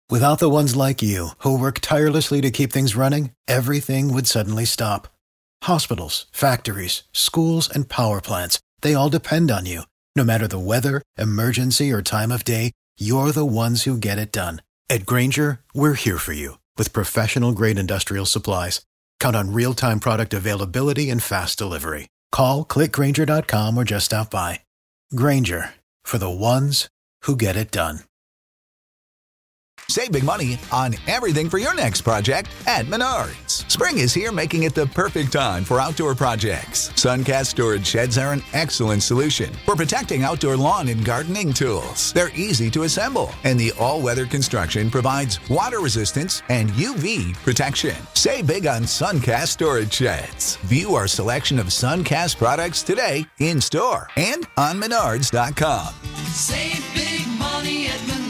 Without the ones like you, who work tirelessly to keep things running, everything would suddenly stop. Hospitals, factories, schools, and power plants, they all depend on you. No matter the weather, emergency, or time of day, you're the ones who get it done. At Grainger, we're here for you with professional-grade industrial supplies. Count on real-time product availability and fast delivery. Call, clickgrainger.com, or just stop by. Grainger, for the ones who get it done. Save big money on everything for your next project at Menards. Spring is here, making it the perfect time for outdoor projects. Suncast storage sheds are an excellent solution for protecting outdoor lawn and gardening tools. They're easy to assemble, and the all-weather construction provides water resistance and UV protection. Save big on Suncast storage sheds. View our selection of Suncast products today in-store and on Menards.com. Save big money at Menards.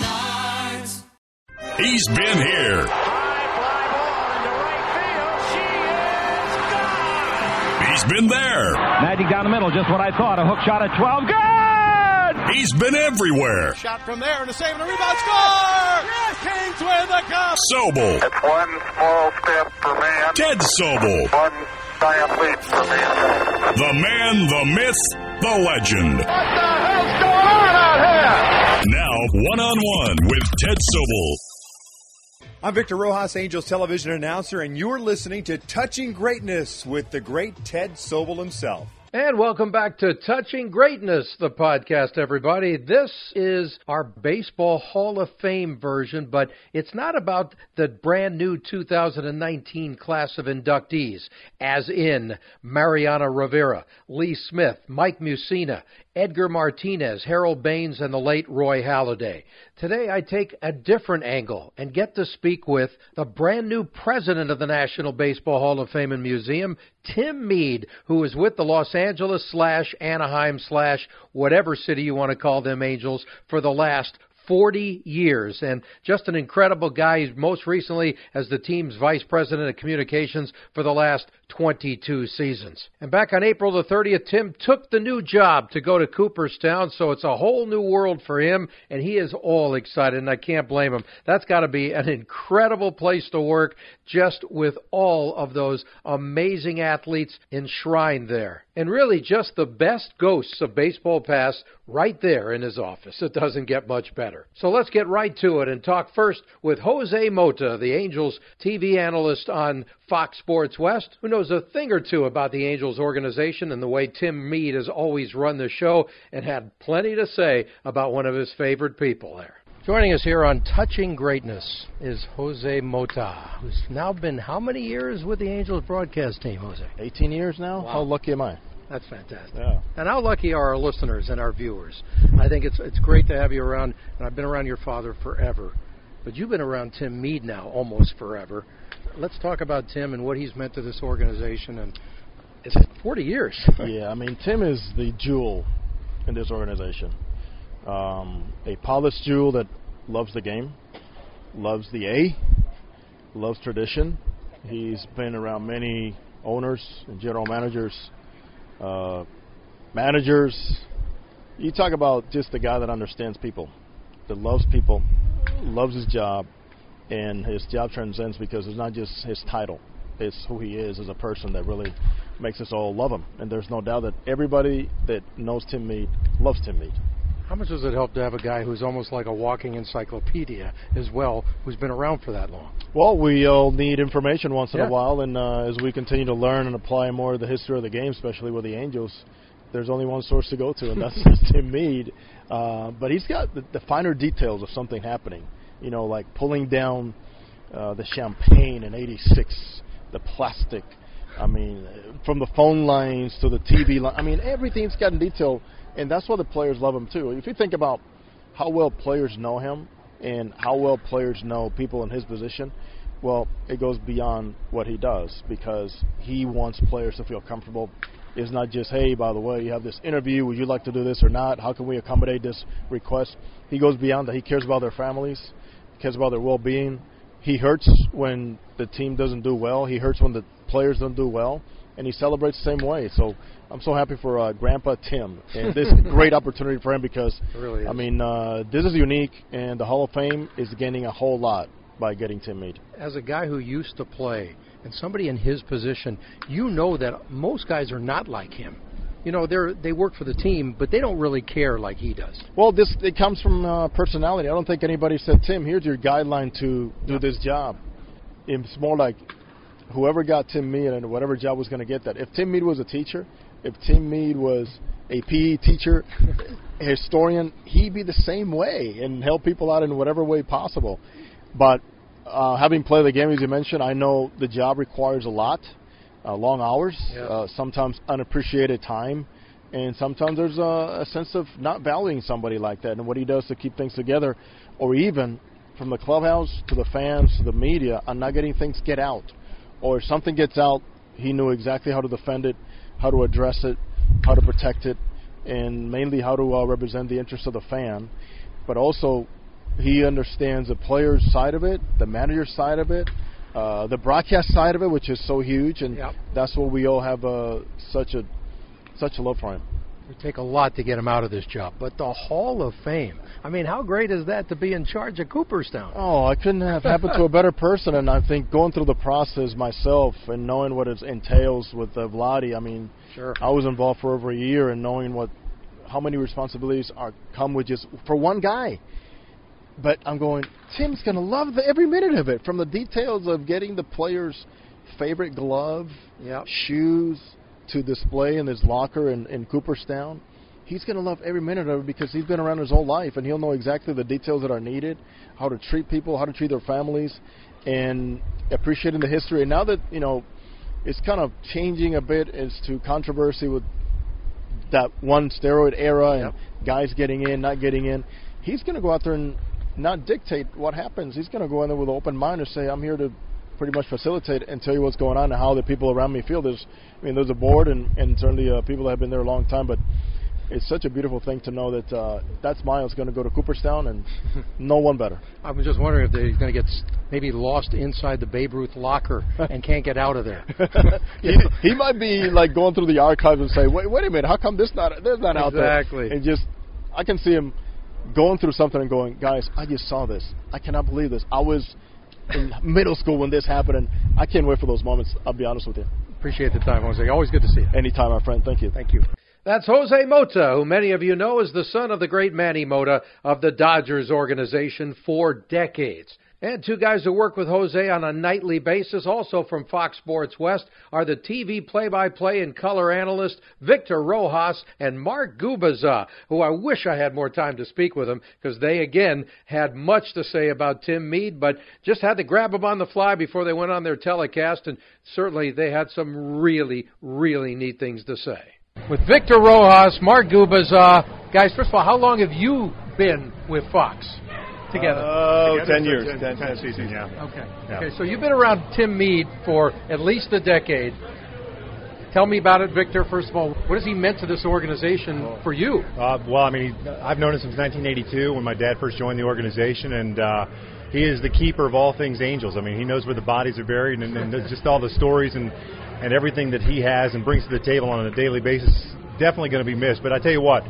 He's been here. High fly ball into right field. She is gone. He's been there. Magic down the middle, just what I thought. A hook shot at 12. Good! He's been everywhere. Shot from there and a save and a rebound. Score! Yes, Kings win the cup. Sobel. It's one small step for man. Ted Sobel. One giant leap for man. The man, the myth, the legend. What the hell's going on out here? Now, one-on-one with Ted Sobel. I'm Victor Rojas, Angels television announcer, and you're listening to Touching Greatness with the great Ted Sobel himself. And welcome back to Touching Greatness, the podcast, everybody. This is our Baseball Hall of Fame version, but it's not about the brand new 2019 class of inductees, as in Mariano Rivera, Lee Smith, Mike Mussina, Edgar Martinez, Harold Baines, and the late Roy Halladay. Today I take a different angle and get to speak with the brand new president of the National Baseball Hall of Fame and Museum, Tim Mead, who is with the Los Angeles/Anaheim/whatever city you want to call them Angels for the last 40 years, and just an incredible guy. He's most recently as the team's vice president of communications for the last 22 seasons. And back on April the 30th, Tim took the new job to go to Cooperstown, so it's a whole new world for him, and he is all excited, and I can't blame him. That's got to be an incredible place to work, just with all of those amazing athletes enshrined there. And really just the best ghosts of baseball past right there in his office. It doesn't get much better. So let's get right to it and talk first with Jose Mota, the Angels TV analyst on Fox Sports West, who knows a thing or two about the Angels organization and the way Tim Mead has always run the show, and had plenty to say about one of his favorite people there. Joining us here on Touching Greatness is Jose Mota, who's now been how many years with the Angels broadcast team, Jose? 18 years now. Wow. How lucky am I? That's fantastic. Yeah. And how lucky are our listeners and our viewers? I think it's great to have you around, and I've been around your father forever. But you've been around Tim Mead now almost forever. Let's talk about Tim and what he's meant to this organization. And it's 40 years. Yeah, I mean, Tim is the jewel in this organization. A polished jewel that loves the game, loves the A, loves tradition. He's been around many owners and general managers. You talk about just the guy that understands people, that loves people, loves his job, and his job transcends because it's not just his title, it's who he is as a person that really makes us all love him. And there's no doubt that everybody that knows Tim Mead loves Tim Mead. How much does it help to have a guy who's almost like a walking encyclopedia as well, who's been around for that long? Well, we all need information once in a while, and as we continue to learn and apply more of the history of the game, especially with the Angels, there's only one source to go to, and that's Tim Mead. But he's got the finer details of something happening, you know, like pulling down the champagne in '86, the plastic. I mean, from the phone lines to the TV line. I mean, everything's got in detail. And that's why the players love him, too. If you think about how well players know him and how well players know people in his position, well, it goes beyond what he does because he wants players to feel comfortable. It's not just, hey, by the way, you have this interview. Would you like to do this or not? How can we accommodate this request? He goes beyond that. He cares about their families. He cares about their well-being. He hurts when the team doesn't do well. He hurts when the players don't do well, and he celebrates the same way. So I'm so happy for Grandpa Tim. And this is a great opportunity for him because, really is. I mean, this is unique, and the Hall of Fame is gaining a whole lot by getting Tim Mead. As a guy who used to play and somebody in his position, you know that most guys are not like him. You know, they work for the team, but they don't really care like he does. Well, it comes from personality. I don't think anybody said, Tim, here's your guideline to do this job. It's more like whoever got Tim Mead and whatever job was going to get that. If Tim Mead was a teacher, if Tim Mead was a PE teacher, a historian, he'd be the same way and help people out in whatever way possible. But having played the game, as you mentioned, I know the job requires a lot. Long hours, sometimes unappreciated time, and sometimes there's a sense of not valuing somebody like that and what he does to keep things together, or even from the clubhouse to the fans to the media on not getting things get out. Or if something gets out, he knew exactly how to defend it, how to address it, how to protect it, and mainly how to represent the interests of the fan. But also, he understands the player's side of it, the manager's side of it, the broadcast side of it, which is so huge, and that's what we all have such a love for him. It would take a lot to get him out of this job. But the Hall of Fame, I mean, how great is that to be in charge of Cooperstown? Oh, I couldn't have happened to a better person, and I think going through the process myself and knowing what it entails with Vladi, I mean, I was involved for over a year and knowing how many responsibilities come with just for one guy. But I'm going, Tim's going to love every minute of it, from the details of getting the player's favorite glove, shoes, to display in his locker in Cooperstown. He's going to love every minute of it because he's been around his whole life, and he'll know exactly the details that are needed, how to treat people, how to treat their families, and appreciating the history. And now that, it's kind of changing a bit as to controversy with that one steroid era and guys getting in, not getting in, he's going to go out there and not dictate what happens. He's going to go in there with an open mind and say, I'm here to pretty much facilitate and tell you what's going on and how the people around me feel. There's a board and certainly people that have been there a long time, but it's such a beautiful thing to know that that smile is going to go to Cooperstown and no one better. I was just wondering if they're going to get maybe lost inside the Babe Ruth locker and can't get out of there. he might be like going through the archives and say, wait a minute, how come there's not out there? Exactly. And I can see him going through something and going, guys, I just saw this. I cannot believe this. I was in middle school when this happened, and I can't wait for those moments. I'll be honest with you. Appreciate the time, Jose. Always good to see you. Anytime, my friend. Thank you. Thank you. That's Jose Mota, who many of you know is the son of the great Manny Mota of the Dodgers organization for decades. And two guys who work with Jose on a nightly basis, also from Fox Sports West, are the TV play-by-play and color analyst Victor Rojas and Mark Gubicza, who I wish I had more time to speak with them because they, again, had much to say about Tim Mead, but just had to grab them on the fly before they went on their telecast, and certainly they had some really, really neat things to say. With Victor Rojas, Mark Gubicza, guys, first of all, how long have you been with Fox? Together. 10 years. 10 seasons, yeah. Okay, so you've been around Tim Mead for at least a decade. Tell me about it, Victor. First of all, what has he meant to this organization for you? Well, I mean, I've known him since 1982 when my dad first joined the organization, and he is the keeper of all things Angels. I mean, he knows where the bodies are buried, and just all the stories and everything that he has and brings to the table on a daily basis, definitely going to be missed. But I tell you what,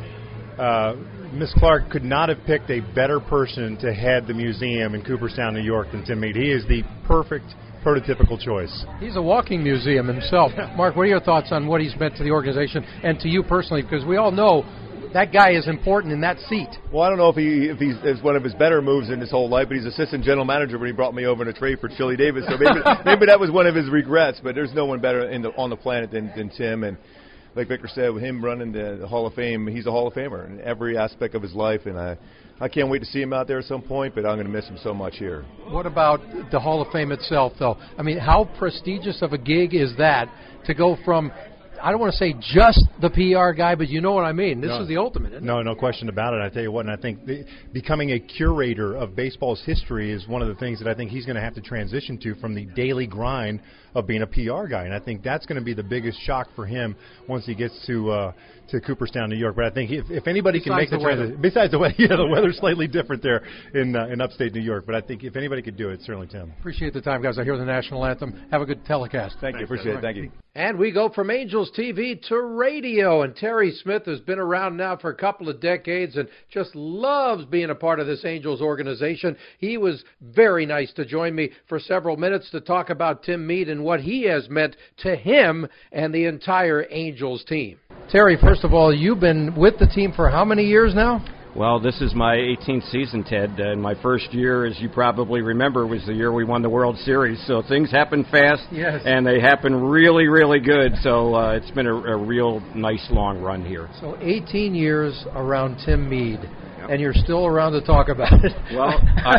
Ms. Clark could not have picked a better person to head the museum in Cooperstown, New York than Tim Mead. He is the perfect, prototypical choice. He's a walking museum himself. Mark, what are your thoughts on what he's meant to the organization and to you personally? Because we all know that guy is important in that seat. Well, I don't know if it's one of his better moves in his whole life, but he's assistant general manager when he brought me over in a trade for Chili Davis. So maybe that was one of his regrets, but there's no one better on the planet than Tim. And like Victor said, with him running the Hall of Fame, he's a Hall of Famer in every aspect of his life, and I can't wait to see him out there at some point, but I'm going to miss him so much here. What about the Hall of Fame itself, though? I mean, how prestigious of a gig is that to go from I don't want to say just the PR guy, but you know what I mean. This is the ultimate, isn't it? No question about it. I tell you what, and I think becoming a curator of baseball's history is one of the things that I think he's going to have to transition to from the daily grind of being a PR guy. And I think that's going to be the biggest shock for him once he gets to Cooperstown, New York. But I think if anybody can make the transition, besides the weather, the weather's slightly different there in upstate New York. But I think if anybody could do it, it's certainly Tim. Appreciate the time, guys. I hear the national anthem. Have a good telecast. Thank you. Appreciate it. Thank you. And we go from Angels TV to radio. And Terry Smith has been around now for a couple of decades and just loves being a part of this Angels organization. He was very nice to join me for several minutes to talk about Tim Mead and what he has meant to him and the entire Angels team. Terry, first of all, you've been with the team for how many years now? Well, this is my 18th season, Ted, and my first year, as you probably remember, was the year we won the World Series. So things happen fast, yes, and they happen really, really good. So it's been a real nice long run here. So 18 years around Tim Mead. And you're still around to talk about it. Well,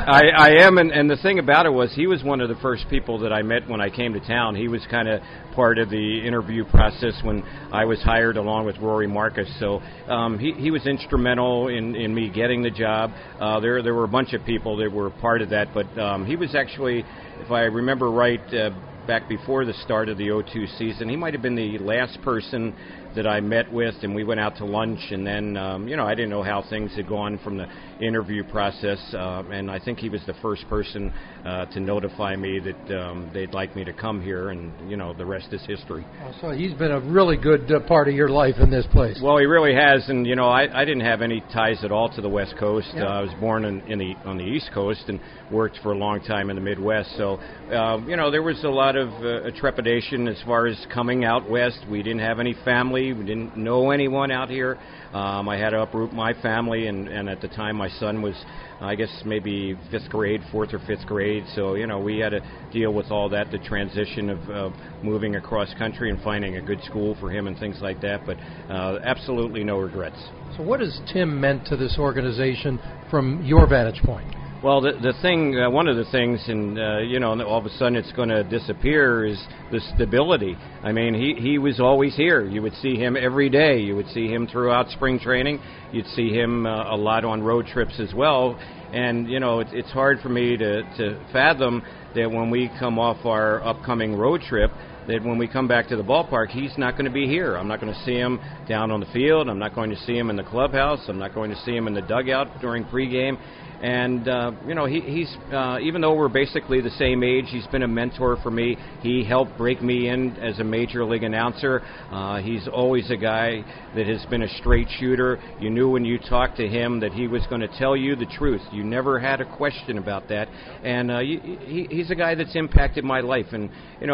I am, and the thing about it was he was one of the first people that I met when I came to town. He was kind of part of the interview process when I was hired along with Rory Marcus. So he was instrumental in me getting the job. There were a bunch of people that were part of that, but he was actually, if I remember right, back before the start of the 02 season, he might have been the last person that I met with, and we went out to lunch, and then, I didn't know how things had gone from the interview process, and I think he was the first person to notify me that they'd like me to come here, and, the rest is history. So he's been a really good part of your life in this place. Well, he really has, and, I didn't have any ties at all to the West Coast. Yeah. I was born on the East Coast and worked for a long time in the Midwest, so, there was a lot of trepidation as far as coming out west. We didn't have any family. We didn't know anyone out here. I had to uproot my family, and at the time my son was, I guess, maybe fourth or fifth grade. So, we had to deal with all that, the transition of moving across country and finding a good school for him and things like that. But absolutely no regrets. So what has Tim meant to this organization from your vantage point? Well, the thing, one of the things, and all of a sudden it's going to disappear, is the stability. I mean, he was always here. You would see him every day. You would see him throughout spring training. You'd see him a lot on road trips as well. And it's hard for me to fathom that when we come off our upcoming road trip, that when we come back to the ballpark, he's not going to be here. I'm not going to see him down on the field. I'm not going to see him in the clubhouse. I'm not going to see him in the dugout during pregame. And, he's even though we're basically the same age, he's been a mentor for me. He helped break me in as a major league announcer. He's always a guy that has been a straight shooter. You knew when you talked to him that he was going to tell you the truth. You never had a question about that. And he's a guy that's impacted my life. And,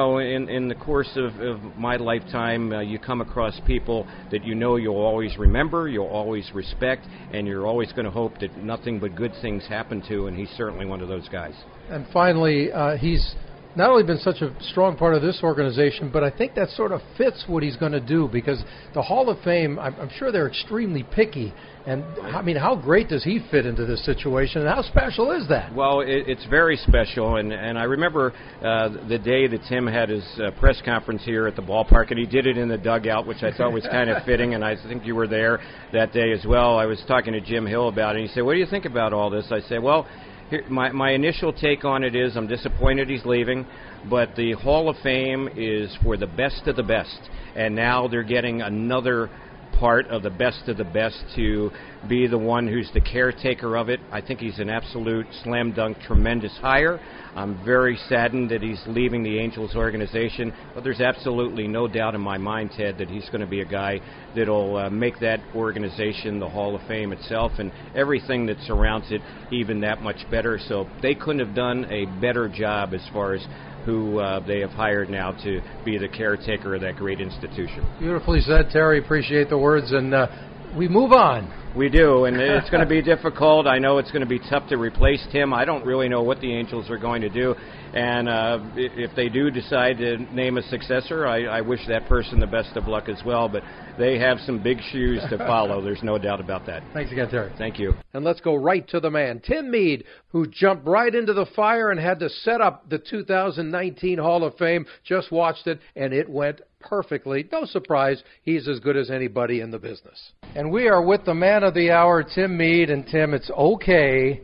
in the course of my lifetime, you come across people that you'll always remember, you'll always respect, and you're always going to hope that nothing but good things happen to, and he's certainly one of those guys. And finally, he's not only been such a strong part of this organization, but I think that sort of fits what he's going to do, because the Hall of Fame, I'm sure they're extremely picky. And, I mean, how great does he fit into this situation, and how special is that? Well, it's very special, and I remember the day that Tim had his press conference here at the ballpark, and he did it in the dugout, which I thought was kind of fitting, and I think you were there that day as well. I was talking to Jim Hill about it, and he said, what do you think about all this? I said, well, here, my initial take on it is I'm disappointed he's leaving, but the Hall of Fame is for the best of the best, and now they're getting another part of the best to be the one who's the caretaker of it. I think he's an absolute slam dunk, tremendous hire. I'm very saddened that he's leaving the Angels organization, but there's absolutely no doubt in my mind, Ted, that he's going to be a guy that'll make that organization, the Hall of Fame itself, and everything that surrounds it even that much better. So they couldn't have done a better job as far as who they have hired now to be the caretaker of that great institution. Beautifully said, Terry. Appreciate the words, and we move on. We do, and it's going to be difficult. I know it's going to be tough to replace Tim. I don't really know what the Angels are going to do, and if they do decide to name a successor, I wish that person the best of luck as well, but they have some big shoes to follow. There's no doubt about that. Thanks again, Terry. Thank you. And let's go right to the man, Tim Mead, who jumped right into the fire and had to set up the 2019 Hall of Fame. Just watched it, and it went perfectly. No surprise, he's as good as anybody in the business. And we are with the man of the hour, Tim Mead. And Tim, it's okay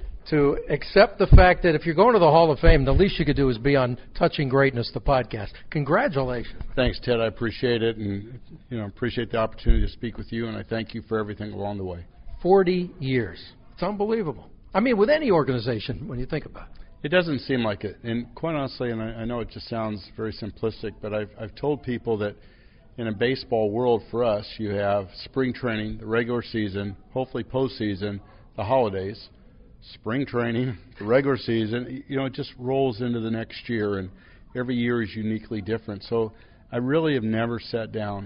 to accept the fact that if you're going to the Hall of Fame, the least you could do is be on Touching Greatness, the podcast. Congratulations. Thanks, Ted. I appreciate it, and appreciate the opportunity to speak with you, and I thank you for everything along the way. 40 years. It's unbelievable. I mean, with any organization, when you think about it. It doesn't seem like it. And quite honestly, and I know it just sounds very simplistic, but I've told people that in a baseball world for us, you have spring training, the regular season, hopefully postseason, the holidays, spring training, the regular season. It just rolls into the next year, and every year is uniquely different. So I really have never sat down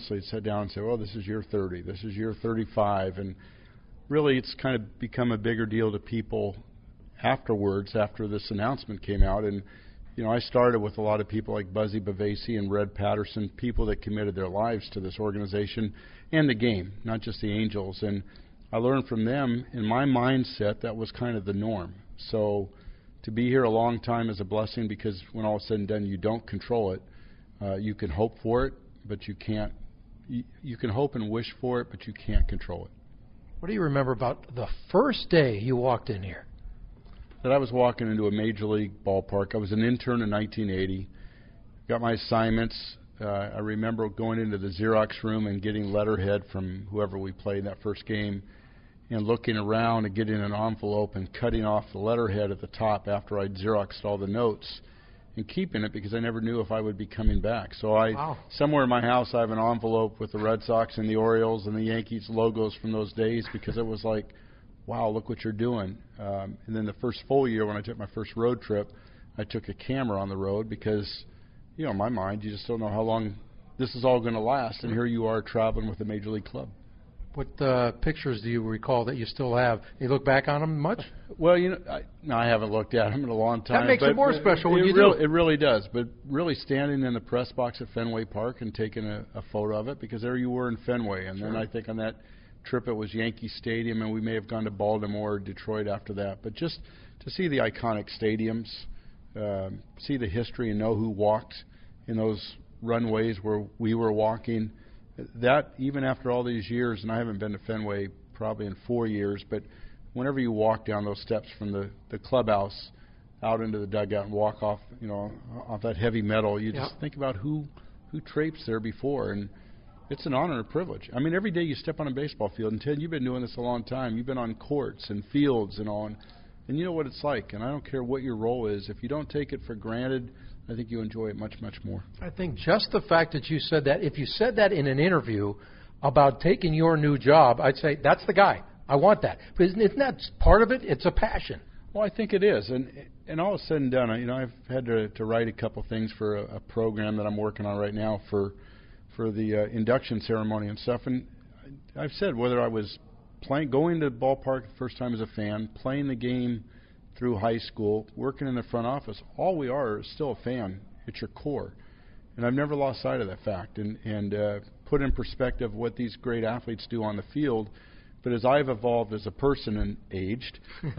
and said, well, this is year 30, this is year 35, and really it's kind of become a bigger deal to people afterwards, after this announcement came out. And I started with a lot of people like Buzzy Bavasi and Red Patterson, people that committed their lives to this organization and the game, not just the Angels. And I learned from them. In my mindset, that was kind of the norm. So to be here a long time is a blessing, because when all is said and done, you don't control it. You can hope for it, but you can't. You can hope and wish for it, but you can't control it. What do you remember about the first day you walked in here? That I was walking into a major league ballpark. I was an intern in 1980. Got my assignments. I remember going into the Xerox room and getting letterhead from whoever we played that first game, and looking around and getting an envelope and cutting off the letterhead at the top after I'd Xeroxed all the notes, and keeping it because I never knew if I would be coming back. So somewhere in my house I have an envelope with the Red Sox and the Orioles and the Yankees logos from those days, because it was like, wow, look what you're doing. And then the first full year when I took my first road trip, I took a camera on the road because, in my mind, you just don't know how long this is all going to last. And here you are traveling with a major league club. What pictures do you recall that you still have? You look back on them much? Well, I haven't looked at them in a long time. That makes it more special when you do. It really does. But really standing in the press box at Fenway Park and taking a photo of it, because there you were in Fenway. And then I think on that trip it was Yankee Stadium, and we may have gone to Baltimore or Detroit after that. But just to see the iconic stadiums, see the history and know who walked in those runways where we were walking, that even after all these years, and I haven't been to Fenway probably in 4 years, but whenever you walk down those steps from the clubhouse out into the dugout and walk off, off that heavy metal, you just think about who traipsed there before. And it's an honor and a privilege. I mean, every day you step on a baseball field, and Ted, you've been doing this a long time. You've been on courts and fields and all, and you know what it's like. And I don't care what your role is. If you don't take it for granted, I think you enjoy it much, much more. I think just the fact that you said that, if you said that in an interview about taking your new job, I'd say, that's the guy. I want that. But isn't that part of it? It's a passion. Well, I think it is. And all said and done, I've had to write a couple things for a program that I'm working on right now for the induction ceremony and stuff. And I've said, whether I was going to the ballpark the first time as a fan, playing the game through high school, working in the front office, all we are is still a fan. It's your core. And I've never lost sight of that fact, and put in perspective what these great athletes do on the field. But as I've evolved as a person and aged,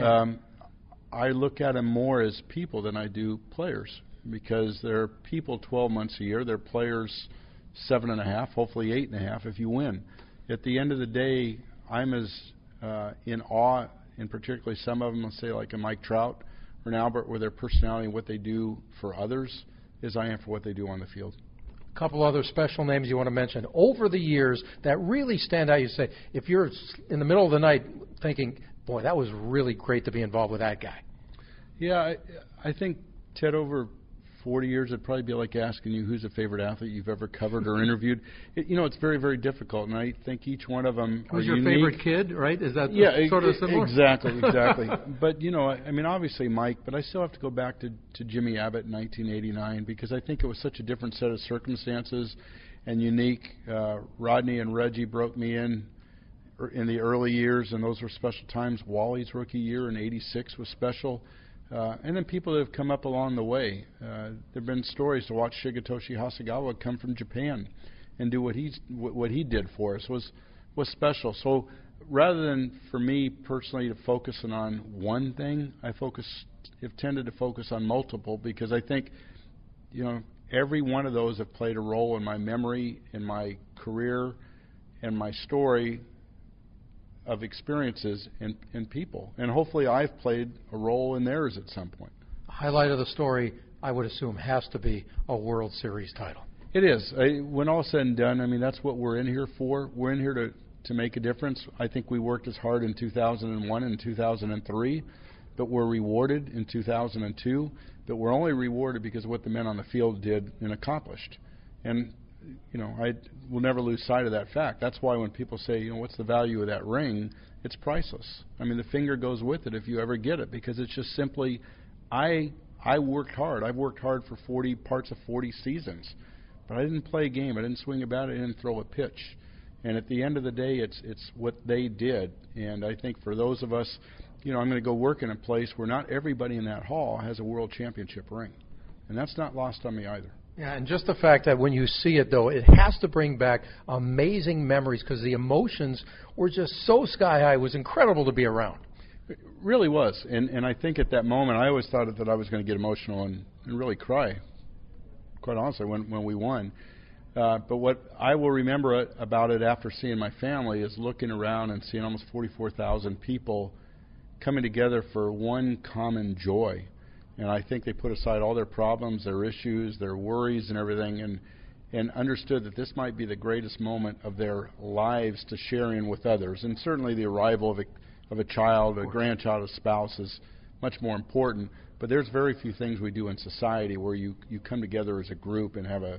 I look at them more as people than I do players, because they're people 12 months a year. They're players 7.5, hopefully 8.5 if you win. At the end of the day, I'm as in awe, and particularly some of them, let's say like a Mike Trout or an Albert, with their personality and what they do for others, as I am for what they do on the field. A couple other special names you want to mention over the years that really stand out. You say, if you're in the middle of the night thinking, boy, that was really great to be involved with that guy. Yeah, I think, Ted, over 40 years, it'd probably be like asking you who's a favorite athlete you've ever covered or interviewed. It's very, very difficult, and I think each one of them Who's are your unique. Favorite kid, right? Is that sort of similar? Exactly. But, obviously Mike, but I still have to go back to Jimmy Abbott in 1989, because I think it was such a different set of circumstances and unique. Rodney and Reggie broke me in the early years, and those were special times. Wally's rookie year in '86 was special. And then people that have come up along the way. There have been stories to watch Shigetoshi Hasegawa come from Japan and do what he did for us was special. So rather than for me personally to focus on one thing, I've tended to focus on multiple, because I think, every one of those have played a role in my memory, in my career, and my story of experiences in people. And hopefully I've played a role in theirs at some point. Highlight of the story, I would assume, has to be a World Series title. It is. When all said and done, I mean, that's what we're in here for. We're in here to make a difference. I think we worked as hard in 2001 and 2003, but we're rewarded in 2002. But we're only rewarded because of what the men on the field did and accomplished. And, you know, I will never lose sight of that fact. That's why when people say, you know, what's the value of that ring, it's priceless. I mean, the finger goes with it if you ever get it, because it's just simply, I worked hard. I've worked hard for 40 parts of 40 seasons. But I didn't play a game. I didn't swing a bat. I didn't throw a pitch. And at the end of the day, it's what they did. And I think for those of us, you know, I'm going to go work in a place where not everybody in that hall has a world championship ring. And that's not lost on me either. Yeah, and just the fact that when you see it, though, it has to bring back amazing memories because the emotions were just so sky high. It was incredible to be around. It really was. And I think at that moment, I always thought that I was going to get emotional and really cry, quite honestly, when we won. But what I will remember about it after seeing my family is looking around and seeing almost 44,000 people coming together for one common joy. And I think they put aside all their problems, their issues, their worries and everything, and understood that this might be the greatest moment of their lives to share in with others. And certainly the arrival of a child, a grandchild, a spouse is much more important. But there's very few things we do in society where you come together as a group and have a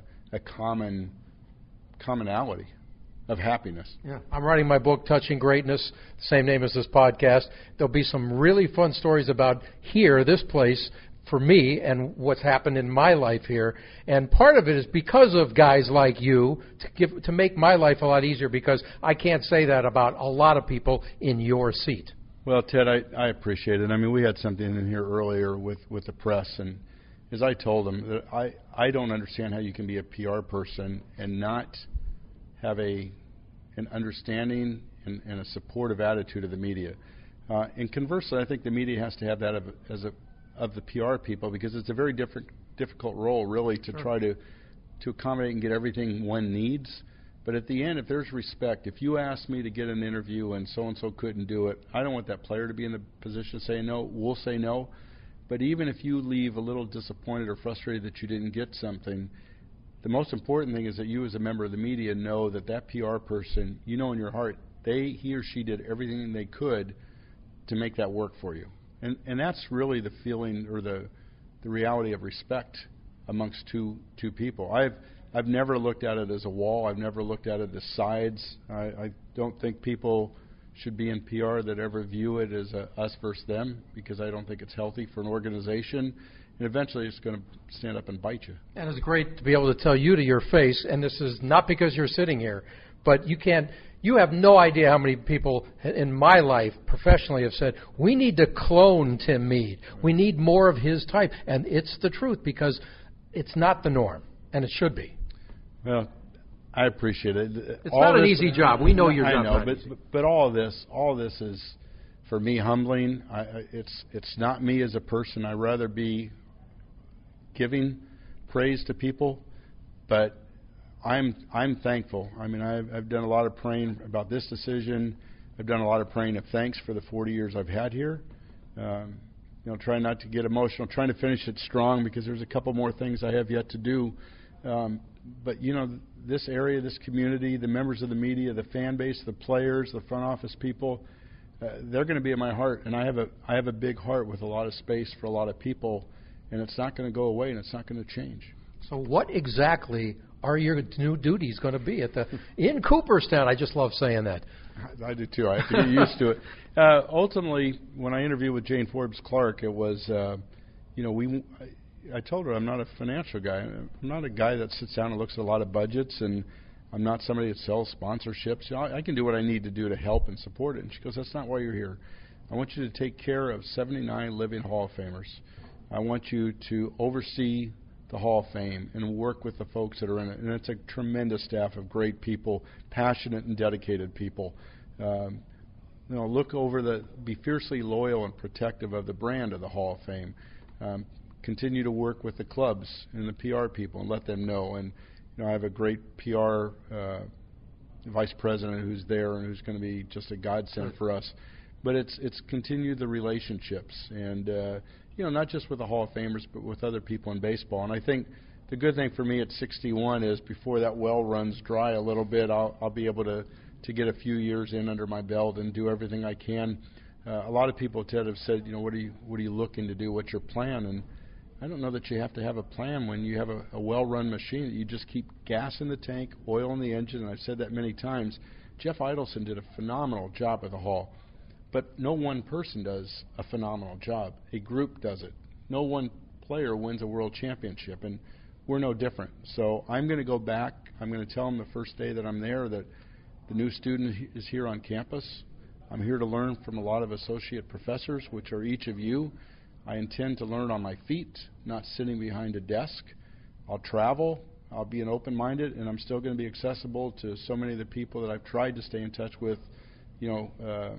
commonality of happiness. Yeah, I'm writing my book, Touching Greatness, same name as this podcast. There'll be some really fun stories about here, this place, for me, and what's happened in my life here. And part of it is because of guys like you to make my life a lot easier, because I can't say that about a lot of people in your seat. Well, Ted, I appreciate it. I mean, we had something in here earlier with the press, and as I told them, that I don't understand how you can be a PR person and not have an understanding and a supportive attitude of the media. And conversely, I think the media has to have that of the PR people, because it's a very difficult role, really, to try to accommodate and get everything one needs. But at the end, if there's respect, if you ask me to get an interview and so couldn't do it, I don't want that player to be in the position to say no. We'll say no. But even if you leave a little disappointed or frustrated that you didn't get something, the most important thing is that you as a member of the media know that PR person, you know in your heart, he or she did everything they could to make that work for you. And that's really the feeling or the reality of respect amongst two people. I've never looked at it as a wall. I've never looked at it as sides. I don't think people should be in PR that ever view it as us versus them, because I don't think it's healthy for an organization. And eventually it's going to stand up and bite you. And it's great to be able to tell you to your face, and this is not because you're sitting here, but you have no idea how many people in my life professionally have said, we need to clone Tim Mead. We need more of his type. And it's the truth, because it's not the norm, and it should be. Well, I appreciate it. It's not an easy job. We know your job. I know, but all this is, for me, humbling. It's not me as a person. I'd rather be giving praise to people, but I'm thankful. I mean, I've done a lot of praying about this decision. I've done a lot of praying of thanks for the 40 years I've had here. Trying not to get emotional, trying to finish it strong, because there's a couple more things I have yet to do. But, this area, this community, the members of the media, the fan base, the players, the front office people, they're going to be in my heart. And I have a big heart with a lot of space for a lot of people, and it's not going to go away, and it's not going to change. So what exactly are your new duties going to be in Cooperstown? I just love saying that. I do too. I have to get used to it. Ultimately, when I interviewed with Jane Forbes Clark, it was, I told her I'm not a financial guy. I'm not a guy that sits down and looks at a lot of budgets, and I'm not somebody that sells sponsorships. I can do what I need to do to help and support it. And she goes, that's not why you're here. I want you to take care of 79 living Hall of Famers. I want you to oversee the Hall of Fame and work with the folks that are in it. And it's a tremendous staff of great people, passionate and dedicated people. Look over be fiercely loyal and protective of the brand of the Hall of Fame. continue to work with the clubs and the PR people and let them know. And I have a great PR vice president who's there and who's going to be just a godsend for us. But it's continue the relationships and not just with the Hall of Famers but with other people in baseball. And I think the good thing for me at 61 is before that well runs dry a little bit, I'll be able to get a few years in under my belt and do everything I can. A lot of people, Ted, have said, what are you looking to do? What's your plan? And I don't know that you have to have a plan when you have a well-run machine. You just keep gas in the tank, oil in the engine, and I've said that many times. Jeff Idelson did a phenomenal job at the Hall, but no one person does a phenomenal job. A group does it. No one player wins a world championship, and we're no different. So I'm going to go back. I'm going to tell them the first day that I'm there that the new student is here on campus. I'm here to learn from a lot of associate professors, which are each of you. I intend to learn on my feet, not sitting behind a desk. I'll travel. I'll be an open-minded, and I'm still going to be accessible to so many of the people that I've tried to stay in touch with, via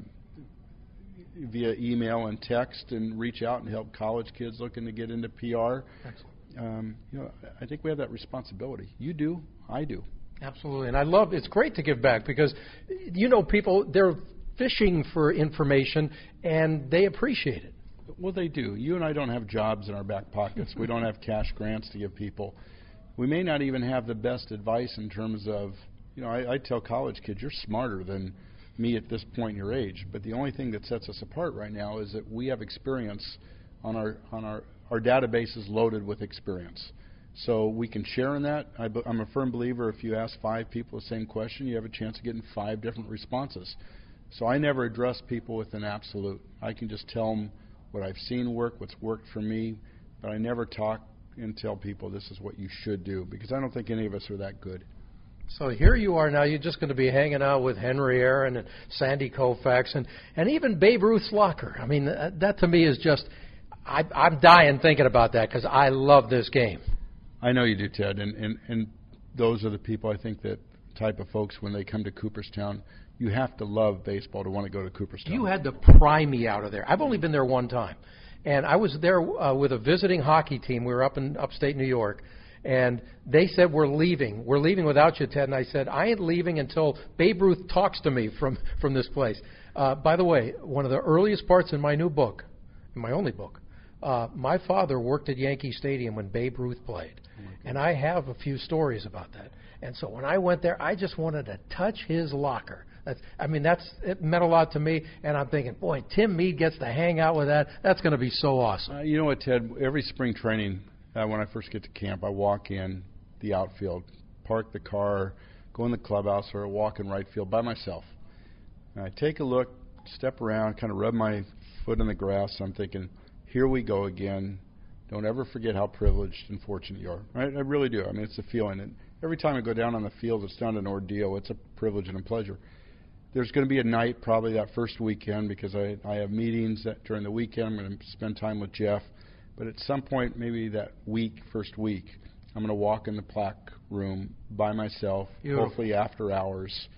email and text, and reach out and help college kids looking to get into PR. Excellent. I think we have that responsibility. You do. I do. Absolutely. And it's great to give back because, people, they're fishing for information, and they appreciate it. Well, they do. You and I don't have jobs in our back pockets. We don't have cash grants to give people. We may not even have the best advice in terms of, I tell college kids, you're smarter than me at this point in your age. But the only thing that sets us apart right now is that we have experience on our database is loaded with experience. So we can share in that. I'm a firm believer if you ask 5 people the same question, you have a chance of getting 5 different responses. So I never address people with an absolute. I can just tell them what I've seen work, what's worked for me, but I never talk and tell people this is what you should do because I don't think any of us are that good. So here you are now. You're just going to be hanging out with Henry Aaron and Sandy Koufax and even Babe Ruth's locker. I mean, that to me is just, I'm dying thinking about that because I love this game. I know you do, Ted, and those are the people I think that type of folks when they come to Cooperstown. You have to love baseball to want to go to Cooperstown. You had to pry me out of there. I've only been there one time. And I was there with a visiting hockey team. We were up in upstate New York. And they said, we're leaving. We're leaving without you, Ted. And I said, I ain't leaving until Babe Ruth talks to me from this place. By the way, one of the earliest parts in my new book, in my only book, my father worked at Yankee Stadium when Babe Ruth played. And I have a few stories about that. And so when I went there, I just wanted to touch his locker. It meant a lot to me, and I'm thinking, boy, Tim Mead gets to hang out with that. That's going to be so awesome. You know what, Ted? Every spring training, when I first get to camp, I walk in the outfield, park the car, go in the clubhouse, or walk in right field by myself. And I take a look, step around, kind of rub my foot in the grass. I'm thinking, here we go again. Don't ever forget how privileged and fortunate you are. Right? I really do. I mean, it's a feeling. And every time I go down on the field, it's not an ordeal. It's a privilege and a pleasure. There's going to be a night probably that first weekend because I have meetings during the weekend. I'm going to spend time with Jeff. But at some point, maybe that first week, I'm going to walk in the plaque room by myself, hopefully after hours,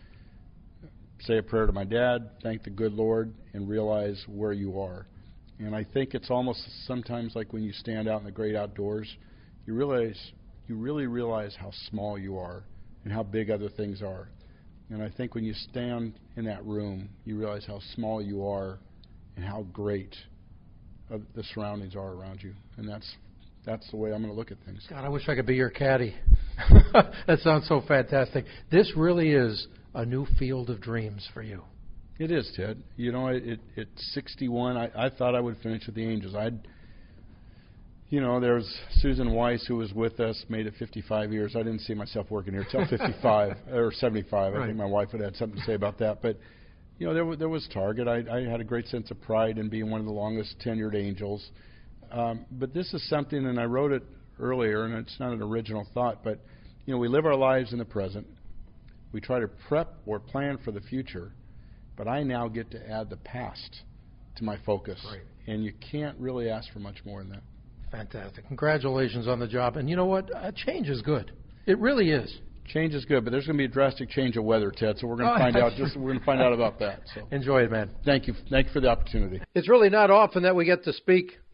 say a prayer to my dad, thank the good Lord, and realize where you are. And I think it's almost sometimes like when you stand out in the great outdoors, you really realize how small you are and how big other things are. And I think when you stand in that room, you realize how small you are and how great the surroundings are around you. And that's the way I'm going to look at things. God, I wish I could be your caddy. That sounds so fantastic. This really is a new field of dreams for you. It is, Ted. At 61, I thought I would finish with the Angels. There's Susan Weiss, who was with us, made it 55 years. I didn't see myself working here until 55 or 75. Right. I think my wife would have had something to say about that. But, there was Target. I had a great sense of pride in being one of the longest tenured Angels. But this is something, and I wrote it earlier, and it's not an original thought, but, we live our lives in the present. We try to prep or plan for the future. But I now get to add the past to my focus. Right. And you can't really ask for much more than that. Fantastic. Congratulations on the job. And you know what? Change is good. It really is. Change is good, but there's going to be a drastic change of weather, Ted. So we're going to find out. We're going to find out about that. So enjoy it, man. Thank you. Thank you for the opportunity. It's really not often that we get to speak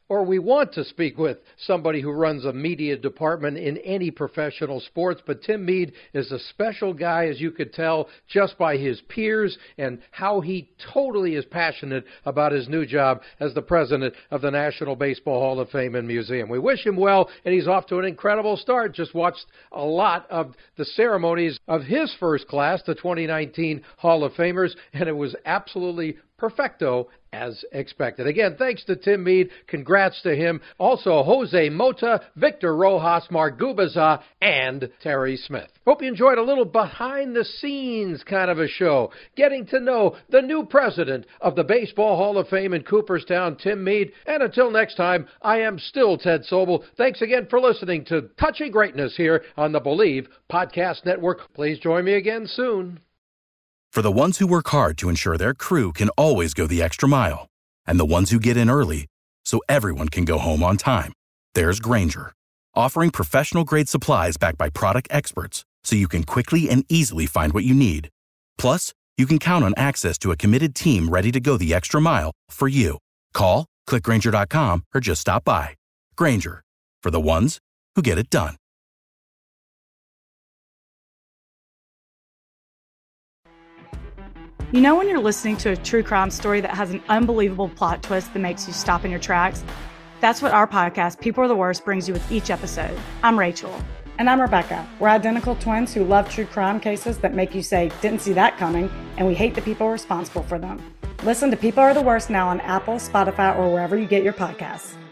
or we want to speak with somebody who runs a media department in any professional sports, but Tim Meade is a special guy, as you could tell just by his peers and how he totally is passionate about his new job as the president of the National Baseball Hall of Fame and Museum. We wish him well, and he's off to an incredible start. Just watched a lot of the ceremonies of his first class, the 2019 Hall of Famers, and it was absolutely perfecto as expected. Again, thanks to Tim Meade. Congrats to him. Also, Jose Mota, Victor Rojas, Mark Gubaza, and Terry Smith. Hope you enjoyed a little behind-the-scenes kind of a show, getting to know the new president of the Baseball Hall of Fame in Cooperstown, Tim Meade. And until next time, I am still Ted Sobel. Thanks again for listening to Touching Greatness here on the Believe Podcast Network. Please join me again soon. For the ones who work hard to ensure their crew can always go the extra mile, and the ones who get in early so everyone can go home on time, there's Grainger, offering professional-grade supplies backed by product experts so you can quickly and easily find what you need. Plus, you can count on access to a committed team ready to go the extra mile for you. Call, click Grainger.com, or just stop by. Grainger, for the ones who get it done. You know when you're listening to a true crime story that has an unbelievable plot twist that makes you stop in your tracks? That's what our podcast, People Are the Worst, brings you with each episode. I'm Rachel. And I'm Rebecca. We're identical twins who love true crime cases that make you say, didn't see that coming, and we hate the people responsible for them. Listen to People Are the Worst now on Apple, Spotify, or wherever you get your podcasts.